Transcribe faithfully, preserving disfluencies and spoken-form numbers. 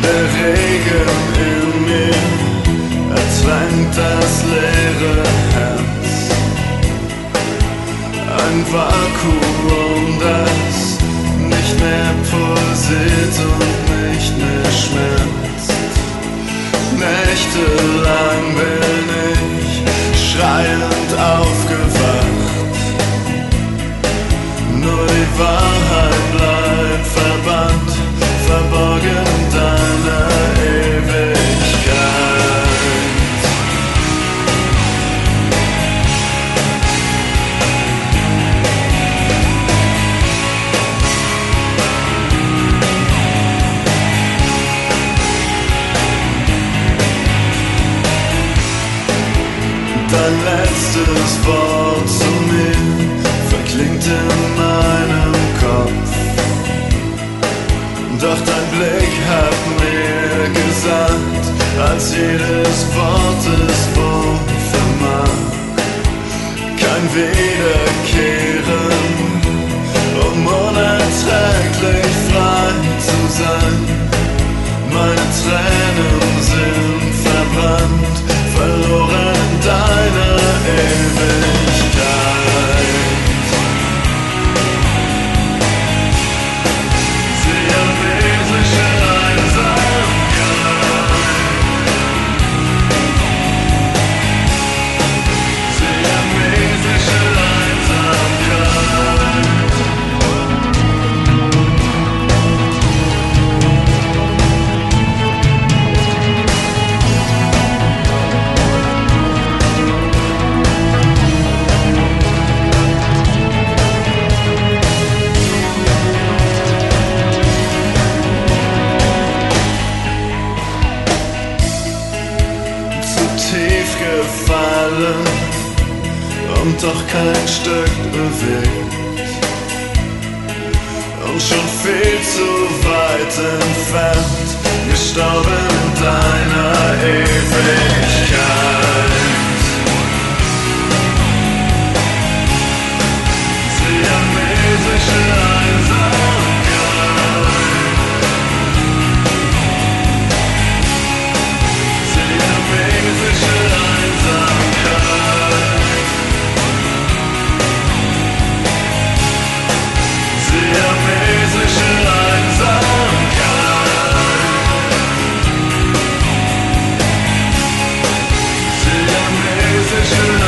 Der Regen in mir ertränkt das leere Herz. Ein Vakuum, das nicht mehr pulsiert und nicht mehr schmerzt. Nächtelang bin ich schreiend aufgewacht. Nur die Wahrheit bleibt verbannt, verborgen in deiner Ewigkeit. Dein letztes Wort zu mir verklingt in meinem Kopf. Doch dein Blick hat mir gesagt, als jedes Wort es wohl vermag. Kein Wiederkehren, um unerträglich frei zu sein. Meine Tränen sind verbrannt, verloren in deiner Ewigkeit. Siamesische Einsamkeit. Siamesische Einsamkeit. Tief gefallen und doch kein Stück bewegt und schon viel zu weit entfernt, gestorben in deiner Ewigkeit. Siamesische Einsamkeit. Siamesische Einsamkeit. Siamesische Einsamkeit. Siamesische